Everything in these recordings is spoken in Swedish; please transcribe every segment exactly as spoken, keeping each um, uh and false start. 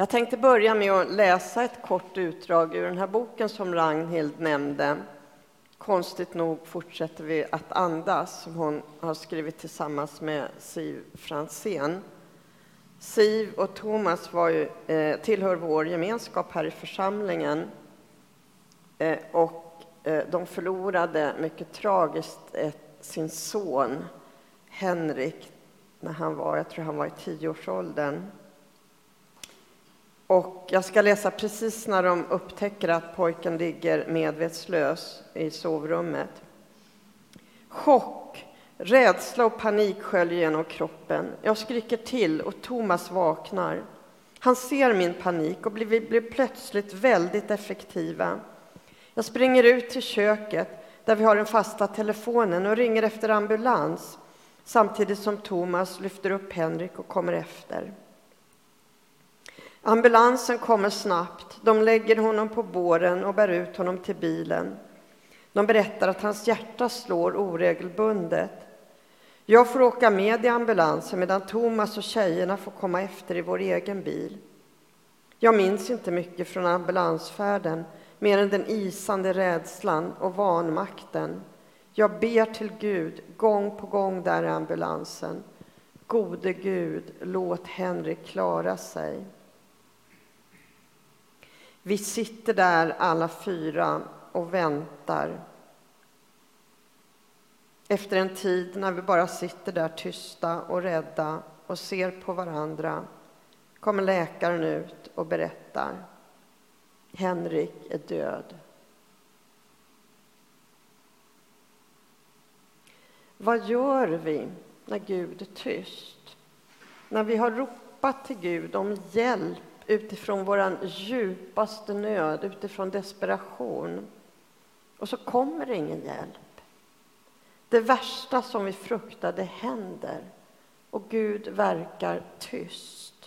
Jag tänkte börja med att läsa ett kort utdrag ur den här boken som Ragnhild nämnde. Konstigt nog fortsätter vi att andas, som hon har skrivit tillsammans med Siv Franzén. Siv och Thomas var ju, eh, tillhör vår gemenskap här i församlingen. Eh, och eh, de förlorade mycket tragiskt ett, sin son Henrik när han var, jag tror han var i tioårsåldern. Och jag ska läsa precis när de upptäcker att pojken ligger medvetslös i sovrummet. Chock, rädsla och panik sköljer genom kroppen. Jag skriker till och Thomas vaknar. Han ser min panik och blir, blir plötsligt väldigt effektiva. Jag springer ut till köket där vi har den fasta telefonen och ringer efter ambulans. Samtidigt som Thomas lyfter upp Henrik och kommer efter. Ambulansen kommer snabbt. De lägger honom på båren och bär ut honom till bilen. De berättar att hans hjärta slår oregelbundet. Jag får åka med i ambulansen medan Thomas och tjejerna får komma efter i vår egen bil. Jag minns inte mycket från ambulansfärden, mer än den isande rädslan och vanmakten. Jag ber till Gud gång på gång där i ambulansen. Gode Gud, låt Henrik klara sig. Vi sitter där alla fyra och väntar. Efter en tid när vi bara sitter där tysta och rädda och ser på varandra kommer läkaren ut och berättar. Henrik är död. Vad gör vi när Gud är tyst? När vi har ropat till Gud om hjälp utifrån vår djupaste nöd, utifrån desperation. Och så kommer det ingen hjälp. Det värsta som vi fruktade händer. Och Gud verkar tyst.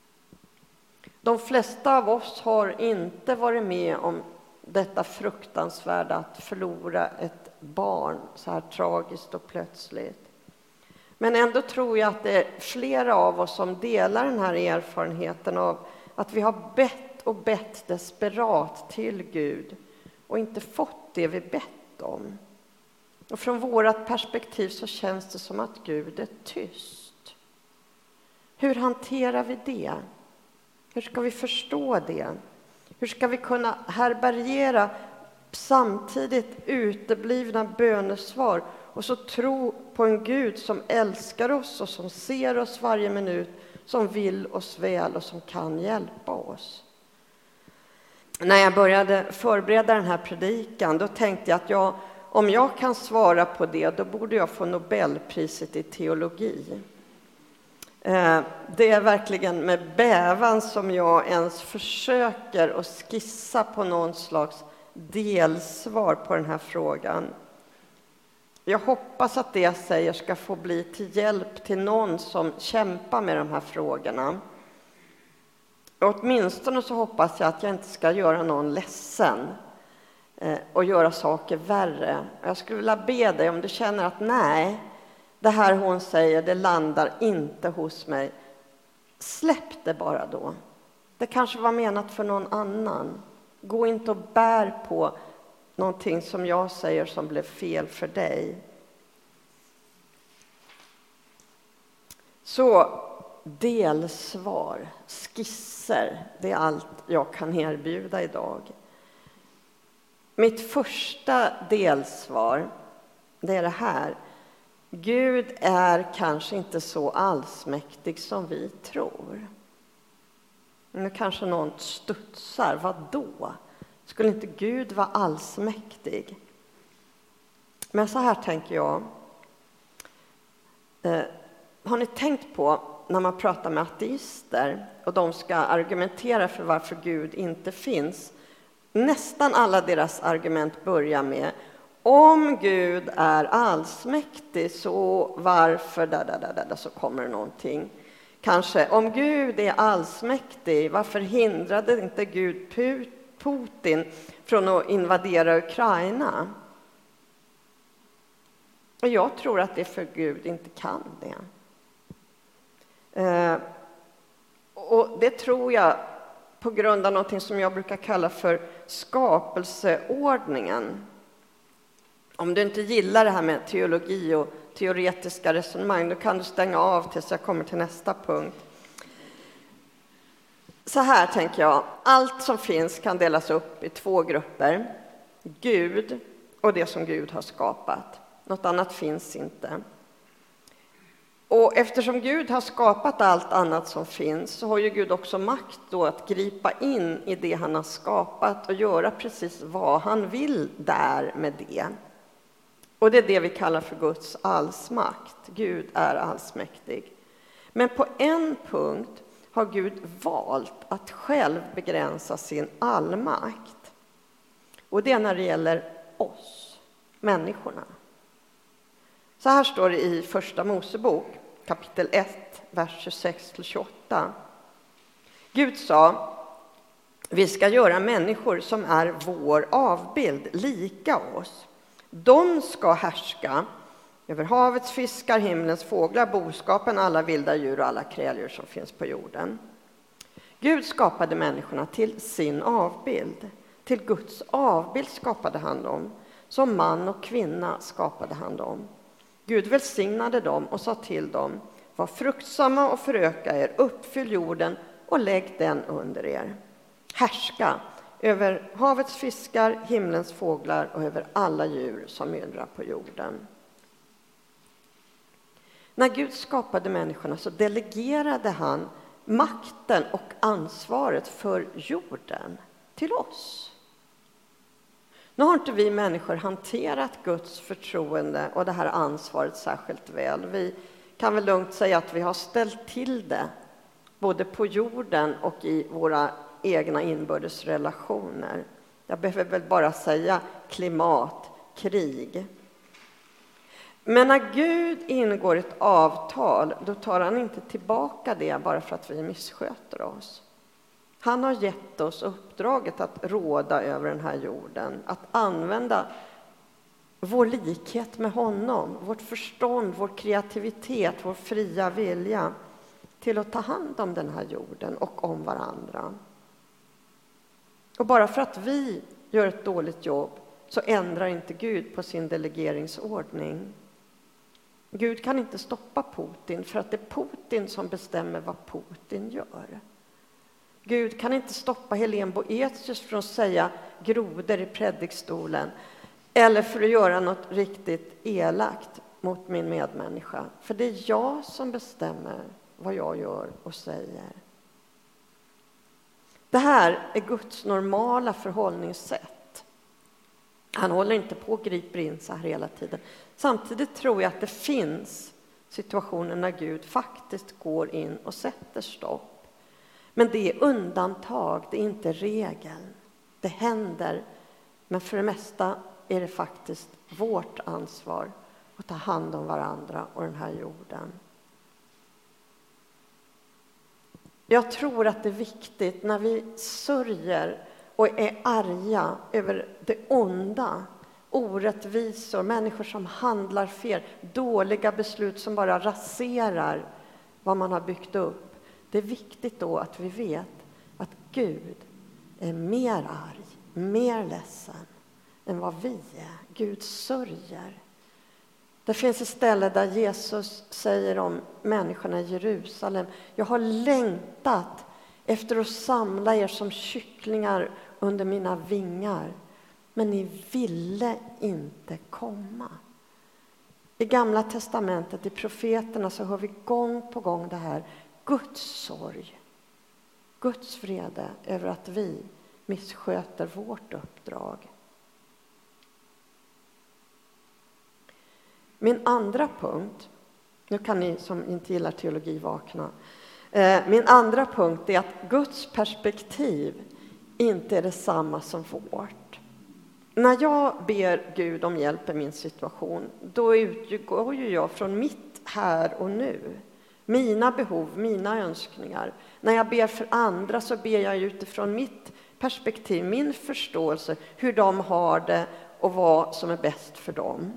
De flesta av oss har inte varit med om detta fruktansvärda att förlora ett barn så här tragiskt och plötsligt. Men ändå tror jag att det är flera av oss som delar den här erfarenheten av att vi har bett och bett desperat till Gud och inte fått det vi bett om. Och från vårt perspektiv så känns det som att Gud är tyst. Hur hanterar vi det? Hur ska vi förstå det? Hur ska vi kunna härbärgera samtidigt uteblivna bönesvar och så tro på en Gud som älskar oss och som ser oss varje minut, som vill oss väl och som kan hjälpa oss? När jag började förbereda den här predikan då tänkte jag att jag, om jag kan svara på det då borde jag få Nobelpriset i teologi. Det är verkligen med bävan som jag ens försöker att skissa på någon slags delsvar på den här frågan. Jag hoppas att det jag säger ska få bli till hjälp till någon som kämpar med de här frågorna. Och åtminstone så hoppas jag att jag inte ska göra någon ledsen och göra saker värre. Jag skulle vilja be dig om du känner att nej, det här hon säger, det landar inte hos mig. Släpp det bara då. Det kanske var menat för någon annan. Gå inte och bär på någonting som jag säger som blev fel för dig. Så delsvar, skisser, det är allt jag kan erbjuda idag. Mitt första delsvar, det är det här. Gud är kanske inte så allsmäktig som vi tror. Nu kanske någon studsar. Vad då? Skulle inte Gud vara allsmäktig? Men så här tänker jag. Eh, har ni tänkt på när man pratar med ateister och de ska argumentera för varför Gud inte finns? Nästan alla deras argument börjar med: om Gud är allsmäktig så varför där, där, där, där, så kommer det någonting. Kanske, om Gud är allsmäktig, varför hindrade inte Gud Putin från att invadera Ukraina? Och jag tror att det för Gud inte kan det. Eh, och det tror jag på grund av något som jag brukar kalla för skapelseordningen. Om du inte gillar det här med teologi och teoretiska resonemang, då kan du stänga av tills jag kommer till nästa punkt. Så här tänker jag, allt som finns kan delas upp i två grupper. Gud och det som Gud har skapat. Något annat finns inte. Och eftersom Gud har skapat allt annat som finns, så har ju Gud också makt då att gripa in i det han har skapat och göra precis vad han vill där med det. Och det är det vi kallar för Guds allsmakt. Gud är allsmäktig. Men på en punkt har Gud valt att själv begränsa sin allmakt. Och det är när det gäller oss, människorna. Så här står det i Första Mosebok, kapitel ett, vers tjugosex till tjugoåtta. Gud sa, vi ska göra människor som är vår avbild, lika oss. De ska härska över havets fiskar, himlens fåglar, boskapen, alla vilda djur och alla kräldjur som finns på jorden. Gud skapade människorna till sin avbild. Till Guds avbild skapade han dem. Som man och kvinna skapade han dem. Gud välsignade dem och sa till dem, var fruktsamma och föröka er, uppfyll jorden och lägg den under er. Härska över havets fiskar, himlens fåglar och över alla djur som myllrar på jorden. När Gud skapade människorna så delegerade han makten och ansvaret för jorden till oss. Nu har inte vi människor hanterat Guds förtroende och det här ansvaret särskilt väl. Vi kan väl lugnt säga att vi har ställt till det både på jorden och i våra egna inbördes relationer. Jag behöver väl bara säga klimat, krig. Men när Gud ingår ett avtal, då tar han inte tillbaka det bara för att vi missköter oss. Han har gett oss uppdraget att råda över den här jorden, att använda vår likhet med honom, vårt förstånd, vår kreativitet, vår fria vilja till att ta hand om den här jorden och om varandra. Och bara för att vi gör ett dåligt jobb så ändrar inte Gud på sin delegeringsordning. Gud kan inte stoppa Putin för att det är Putin som bestämmer vad Putin gör. Gud kan inte stoppa Helene Boetius från att säga grodor i predikstolen eller för att göra något riktigt elakt mot min medmänniska. För det är jag som bestämmer vad jag gör och säger. Det här är Guds normala förhållningssätt. Han håller inte på och griper in så här hela tiden. Samtidigt tror jag att det finns situationer när Gud faktiskt går in och sätter stopp. Men det är undantag, det är inte regel. Det händer, men för det mesta är det faktiskt vårt ansvar att ta hand om varandra och den här jorden. Jag tror att det är viktigt när vi sörjer och är arga över det onda, orättvisor, människor som handlar fel, dåliga beslut som bara raserar vad man har byggt upp. Det är viktigt då att vi vet att Gud är mer arg, mer ledsen än vad vi är. Gud sörjer. Det finns ett ställe där Jesus säger om människorna i Jerusalem: jag har längtat efter att samla er som kycklingar under mina vingar, men ni ville inte komma. I Gamla testamentet, i profeterna, så hör vi gång på gång det här: Guds sorg, Guds vrede över att vi missköter vårt uppdrag. Min andra punkt, nu kan ni som inte gillar teologi vakna. Eh, min andra punkt är att Guds perspektiv inte är detsamma som vårt. När jag ber Gud om hjälp i min situation, då utgår ju jag från mitt här och nu. Mina behov, mina önskningar. När jag ber för andra så ber jag utifrån mitt perspektiv, min förståelse, hur de har det och vad som är bäst för dem.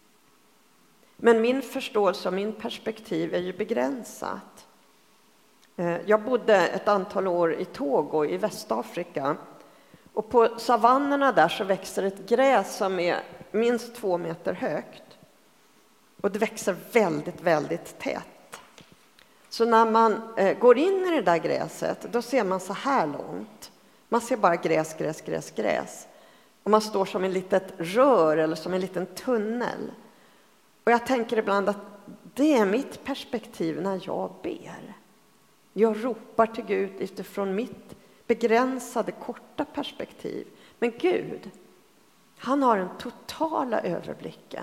Men min förståelse och min perspektiv är ju begränsat. Jag bodde ett antal år i Togo i Västafrika. Och på savannerna där så växer ett gräs som är minst två meter högt. Och det växer väldigt, väldigt tätt. Så när man eh, går in i det där gräset, då ser man så här långt. Man ser bara gräs, gräs, gräs, gräs. Och man står som en litet rör eller som en liten tunnel. Och jag tänker ibland att det är mitt perspektiv när jag ber. Jag ropar till Gud utifrån mitt begränsade, korta perspektiv. Men Gud, han har den totala överblicken.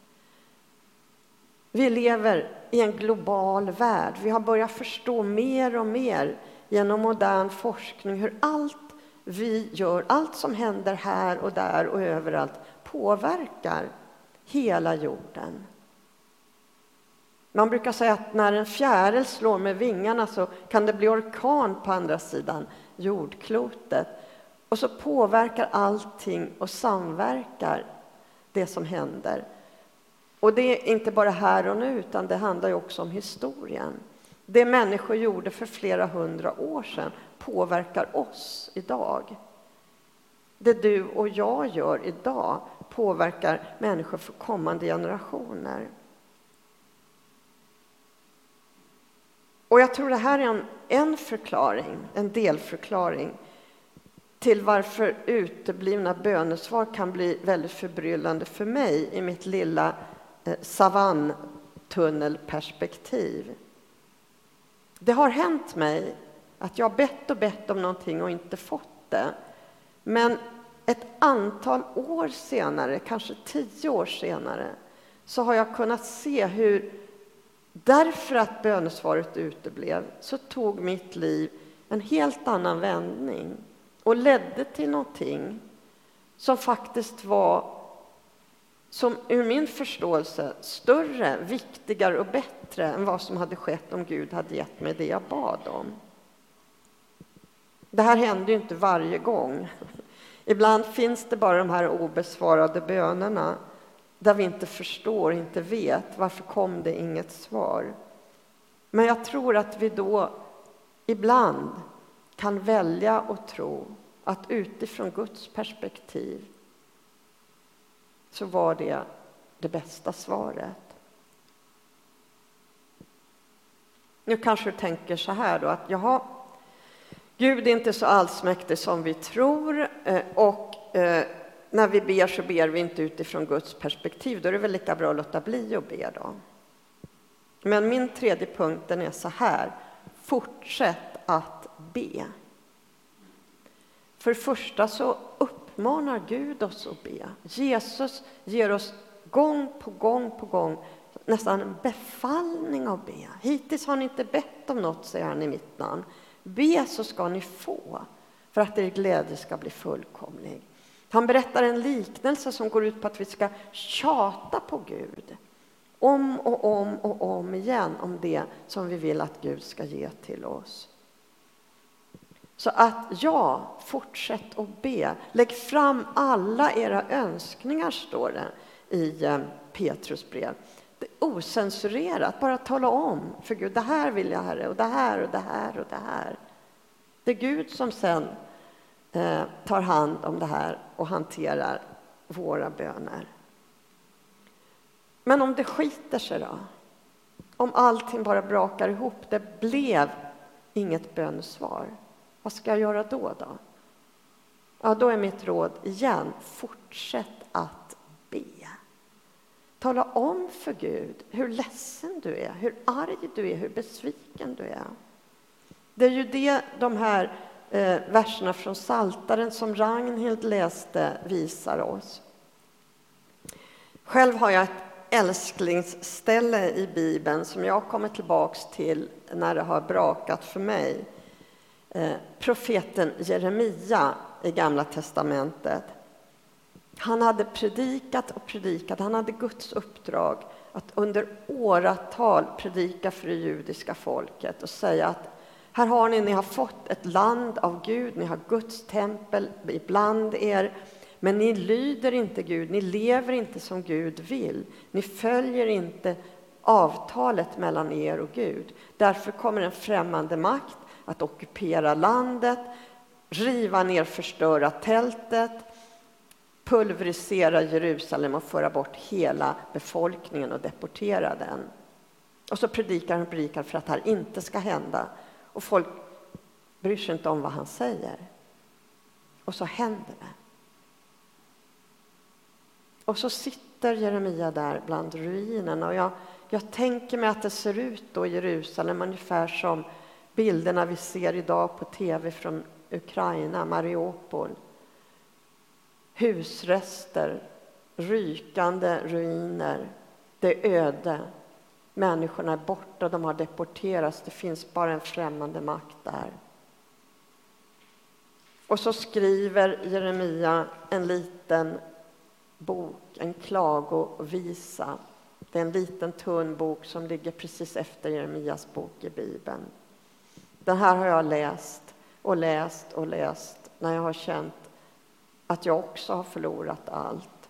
Vi lever i en global värld. Vi har börjat förstå mer och mer genom modern forskning hur allt vi gör, allt som händer här och där och överallt påverkar hela jorden. Man brukar säga att när en fjäril slår med vingarna så kan det bli orkan på andra sidan jordklotet. Och så påverkar allting och samverkar det som händer. Och det är inte bara här och nu, utan det handlar ju också om historien. Det människor gjorde för flera hundra år sedan påverkar oss idag. Det du och jag gör idag påverkar människor för kommande generationer. Och jag tror det här är en, en förklaring, en delförklaring till varför uteblivna bönesvar kan bli väldigt förbryllande för mig i mitt lilla eh, savanntunnelperspektiv. Det har hänt mig att jag bett och bett om någonting och inte fått det. Men ett antal år senare, kanske tio år senare, så har jag kunnat se hur, därför att bönesvaret uteblev, så tog mitt liv en helt annan vändning och ledde till någonting som faktiskt var, som ur min förståelse, större, viktigare och bättre än vad som hade skett om Gud hade gett mig det jag bad om. Det här händer ju inte varje gång. Ibland finns det bara de här obesvarade bönerna där vi inte förstår, inte vet varför kom det inget svar. Men jag tror att vi då ibland kan välja och tro att utifrån Guds perspektiv så var det det bästa svaret. Nu kanske du tänker så här då, att jaha, Gud är inte så allsmäktig som vi tror, och när vi ber så ber vi inte utifrån Guds perspektiv. Då är det väl lika bra att låta bli att be då. Men min tredje punkten är så här: fortsätt att be. För det första så uppmanar Gud oss att be. Jesus ger oss gång på gång på gång nästan en befallning att be. Hittills har ni inte bett om något, säger han i mitt namn. Be så ska ni få, för att er glädje ska bli fullkomlig. Han berättar en liknelse som går ut på att vi ska tjata på Gud om och om och om igen om det som vi vill att Gud ska ge till oss. Så att ja, fortsätt att be. Lägg fram alla era önskningar, står det i Petrus brev. Det är osensurerat, bara tala om för Gud: det här vill jag, Herre, och det här och det här och det här. Det är Gud som sen eh, tar hand om det här och hanterar våra böner. Men om det skiter sig då? Om allting bara brakar ihop, det blev inget bönesvar. Vad ska jag göra då då? Ja, då är mitt råd igen: fortsätt att be. Tala om för Gud hur ledsen du är, hur arg du är, hur besviken du är. Det är ju det de här eh, verserna från Psaltaren som Ragnhild läste visar oss. Själv har jag ett älsklingsställe i Bibeln som jag kommer tillbaks till när det har brakat för mig. Eh, profeten Jeremia i Gamla testamentet. Han hade predikat och predikat. Han hade Guds uppdrag att under åratal predika för det judiska folket och säga att här har ni, ni har fått ett land av Gud, ni har Guds tempel ibland er, men ni lyder inte Gud, ni lever inte som Gud vill, ni följer inte avtalet mellan er och Gud. Därför kommer en främmande makt att ockupera landet, riva ner, förstöra tältet, pulverisera Jerusalem och föra bort hela befolkningen och deportera den. Och så predikar han predikar för att det här inte ska hända. Och folk bryr sig inte om vad han säger. Och så händer det. Och så sitter Jeremia där bland ruinerna. Och jag, jag tänker mig att det ser ut då i Jerusalem ungefär som bilderna vi ser idag på tv från Ukraina, Mariupol. Husrester, rykande ruiner, det är öde. Människorna är borta, de har deporterats, det finns bara en främmande makt där. Och så skriver Jeremia en liten bok, en klagovisa. Det är en liten tunn bok som ligger precis efter Jeremias bok i Bibeln. Den här har jag läst och läst och läst när jag har känt att jag också har förlorat allt.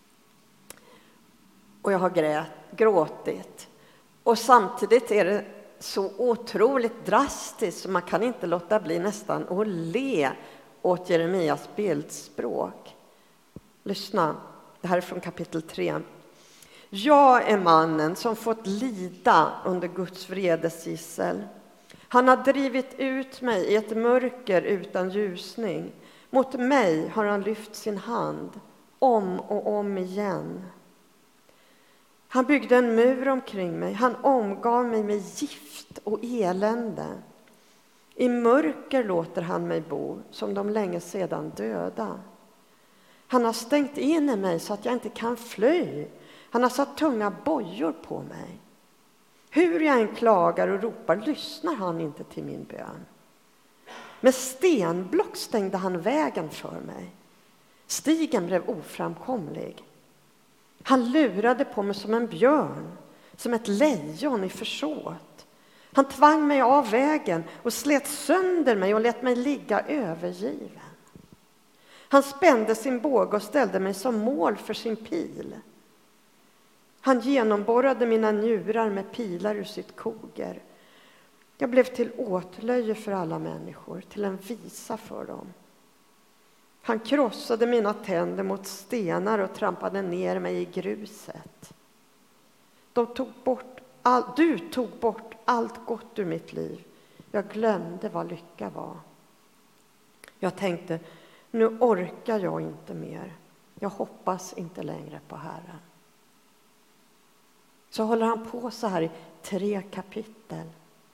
Och jag har grät, gråtit. Och samtidigt är det så otroligt drastiskt så man kan inte låta bli nästan att le åt Jeremias bildspråk. Lyssna, det här är från kapitel tre. Jag är mannen som fått lida under Guds vredes gissel. Han har drivit ut mig i ett mörker utan ljusning. Mot mig har han lyft sin hand om och om igen. Han byggde en mur omkring mig. Han omgav mig med gift och elände. I mörker låter han mig bo som de länge sedan döda. Han har stängt in i mig så att jag inte kan fly. Han har satt tunga bojor på mig. Hur jag än klagar och ropar lyssnar han inte till min bön. Med stenblock stängde han vägen för mig. Stigen blev oframkomlig. Han lurade på mig som en björn, som ett lejon i försåt. Han tvang mig av vägen och slet sönder mig och lät mig ligga övergiven. Han spände sin båge och ställde mig som mål för sin pil. Han genomborrade mina njurar med pilar ur sitt koger. Jag blev till åtlöje för alla människor, till en visa för dem. Han krossade mina tänder mot stenar och trampade ner mig i gruset. De tog bort all, du tog bort allt gott ur mitt liv. Jag glömde vad lycka var. Jag tänkte, nu orkar jag inte mer. Jag hoppas inte längre på Herren. Så håller han på så här i tre kapitel.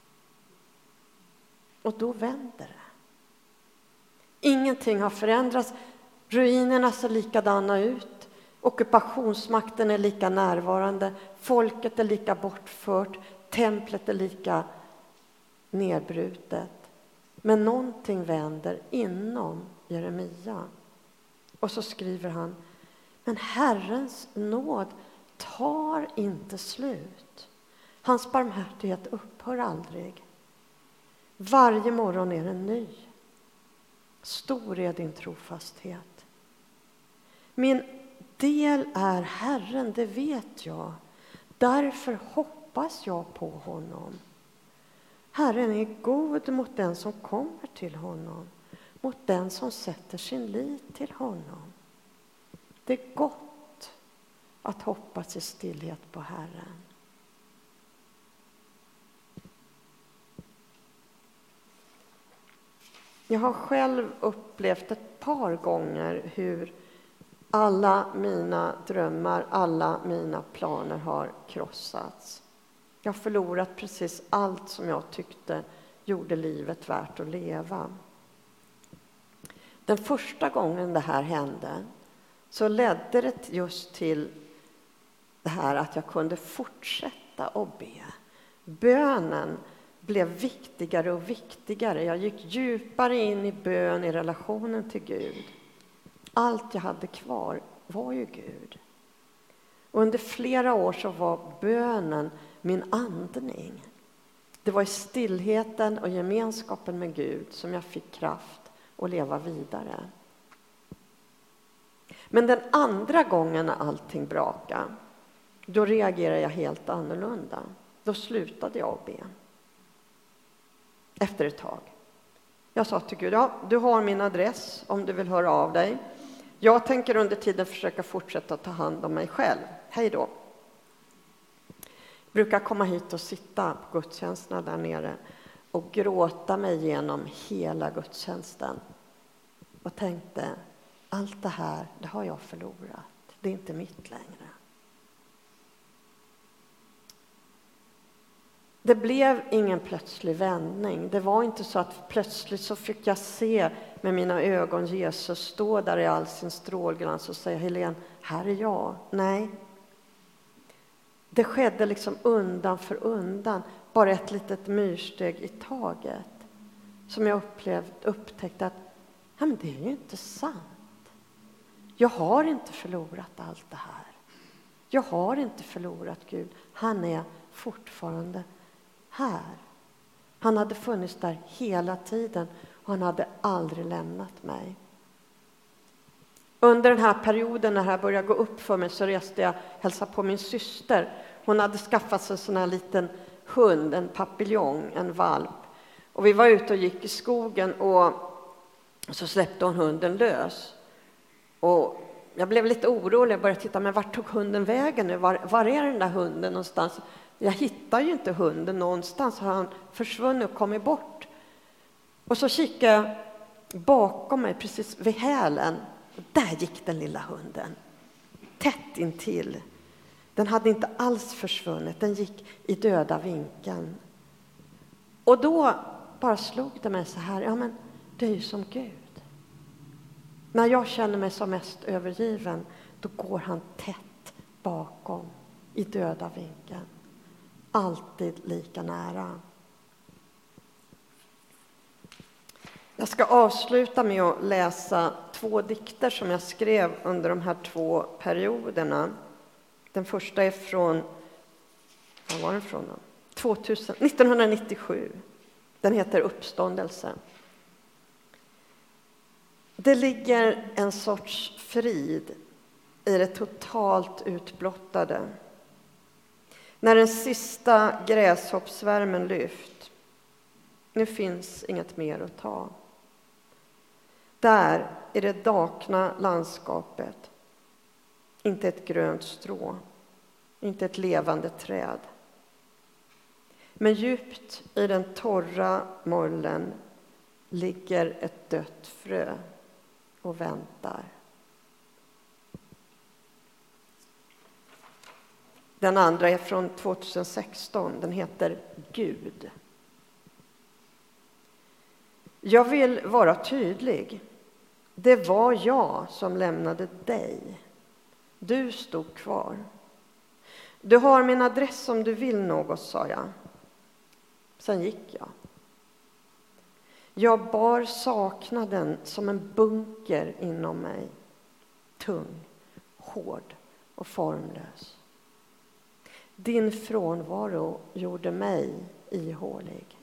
Och då vänder det. Ingenting har förändrats. Ruinerna ser likadana ut. Ockupationsmakten är lika närvarande. Folket är lika bortfört. Templet är lika nedbrutet. Men någonting vänder inom Jeremia. Och så skriver han: men Herrens nåd tar inte slut. Hans barmhärtighet upphör aldrig. Varje morgon är den ny. Stor är din trofasthet. Min del är Herren, det vet jag. Därför hoppas jag på honom. Herren är god mot den som kommer till honom. Mot den som sätter sin lit till honom. Det är gott att hoppas i stillhet på Herren. Jag har själv upplevt ett par gånger hur alla mina drömmar, alla mina planer har krossats. Jag har förlorat precis allt som jag tyckte gjorde livet värt att leva. Den första gången det här hände så ledde det just till det här att jag kunde fortsätta att be. Bönen blev viktigare och viktigare. Jag gick djupare in i bön i relationen till Gud. Allt jag hade kvar var ju Gud. Och under flera år så var bönen min andning. Det var i stillheten och gemenskapen med Gud som jag fick kraft att leva vidare. Men den andra gången när allting brakade, då reagerade jag helt annorlunda. Då slutade jag be. Efter ett tag. Jag sa till Gud, ja, du har min adress om du vill höra av dig. Jag tänker under tiden försöka fortsätta ta hand om mig själv. Hej då. Jag brukar komma hit och sitta på gudstjänsterna där nere och gråta mig igenom hela gudstjänsten. Och tänkte, allt det här, det har jag förlorat. Det är inte mitt längre. Det blev ingen plötslig vändning. Det var inte så att plötsligt så fick jag se med mina ögon Jesus stå där i all sin strålglans och säga, Helene, här är jag. Nej. Det skedde liksom undan för undan. Bara ett litet myrsteg i taget. Som jag upplevde, upptäckte att ja, men det är ju inte sant. Jag har inte förlorat allt det här. Jag har inte förlorat Gud. Han är fortfarande här. Han hade funnits där hela tiden och han hade aldrig lämnat mig. Under den här perioden när det här började gå upp för mig så reste jag hälsa på min syster. Hon hade skaffat sig en sån här liten hund, en papillon, en valp. Och vi var ute och gick i skogen och så släppte hon hunden lös. Och jag blev lite orolig. Jag började titta, men vart tog hunden vägen nu? Var, var är den där hunden någonstans? Jag hittar ju inte hunden någonstans. Har han försvunnit och kommit bort? Och så kikade jag bakom mig, precis vid hälen. Och där gick den lilla hunden. Tätt intill. Den hade inte alls försvunnit. Den gick i döda vinkeln. Och då bara slog det mig så här. Ja, men det är ju som Gud. När jag känner mig som mest övergiven, då går han tätt bakom i döda vinkeln. Alltid lika nära. Jag ska avsluta med att läsa två dikter som jag skrev under de här två perioderna. Den första är från, vad var den från då? tvåtusen, nittonhundranittiosju. Den heter Uppståndelse. Det ligger en sorts frid i det totalt utblottade. När den sista gräshoppsvärmen lyft. Nu finns inget mer att ta. Där i det dakna landskapet. Inte ett grönt strå. Inte ett levande träd. Men djupt i den torra mollen ligger ett dött frö och väntar. Den andra är från tjugohundrasexton. Den heter Gud. Jag vill vara tydlig. Det var jag som lämnade dig. Du stod kvar. Du har min adress om du vill något, sa jag. Sen gick jag. Jag bar saknaden som en bunker inom mig. Tung, hård och formlös. Din frånvaro gjorde mig ihålig.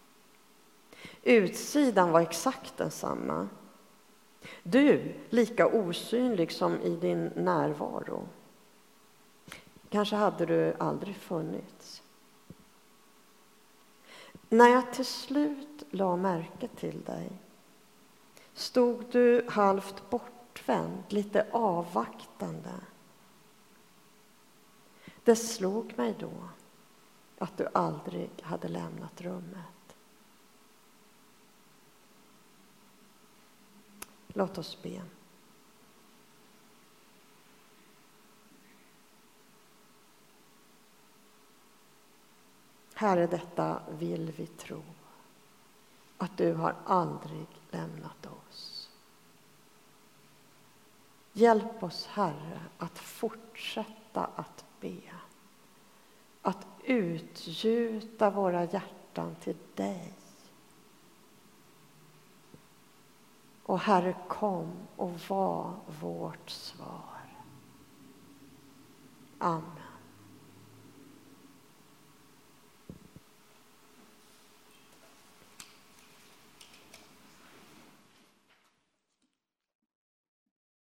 Utsidan var exakt densamma. Du lika osynlig som i din närvaro. Kanske hade du aldrig funnits. När jag till slut la märke till dig stod du halvt bortvänd, lite avvaktande. Det slog mig då att du aldrig hade lämnat rummet. Låt oss be. Herre, detta vill vi tro. Att du har aldrig lämnat oss. Hjälp oss, Herre, att fortsätta att be. Att utgjuta våra hjärtan till dig. Och Herre, kom och var vårt svar. Amen.